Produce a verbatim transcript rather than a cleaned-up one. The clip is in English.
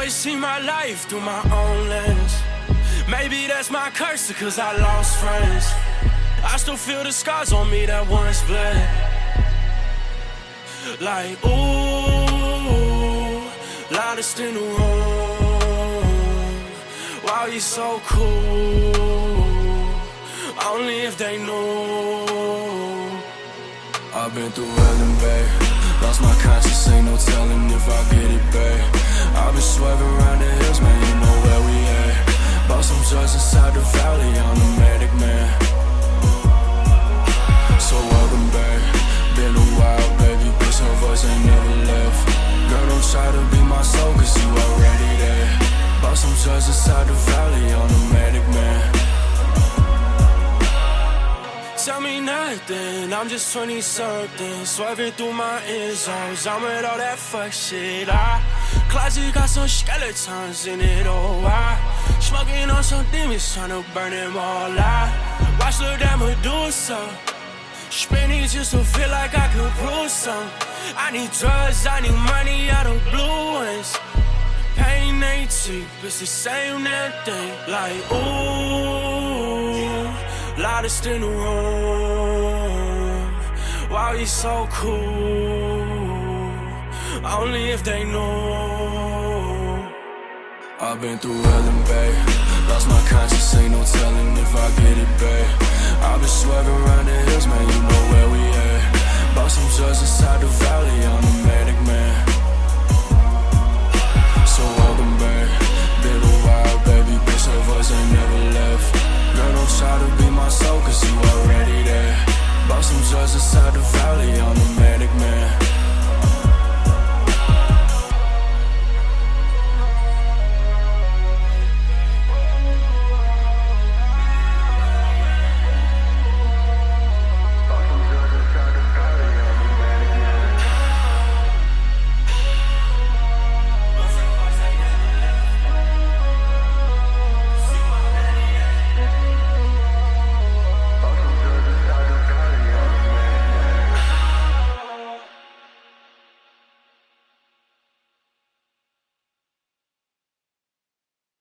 always see my life through my own lens. Maybe that's my curse, cause I lost friends. I still feel the scars on me that once bled. Like, ooh, loudest in the room. Wow, you're so cool. Only if they knew. I've been through hell and back. Lost my conscience, ain't no telling if I get it back. I've been swerving around the hills, man, you know where we at. Bought some drugs inside the valley, I'm the medic man. So welcome back. Been a while, baby, bitch, her voice ain't never left. Girl, don't try to be my soul, cause you already there. Bought some drugs inside the valley, I'm the medic man. Tell me nothing, I'm just twenty something. Swerving through my end zones, I'm with all that fuck shit. I closet got some skeletons in it, oh I smoking on some demons, tryna burn them all out. Watch Lil' that Medusa, spinning just to feel like I could prove some. I need drugs, I need money, out of blue ones. Pain ain't cheap, it's the same damn thing. Like, ooh, loudest in the room. Wow, you're so cool. Only if they knew. I've been through hell and back. Lost my conscience, ain't no telling if I get it back. I've been swerving around the hills, man, you know where we at. Bought some drugs inside the valley, I'm the man.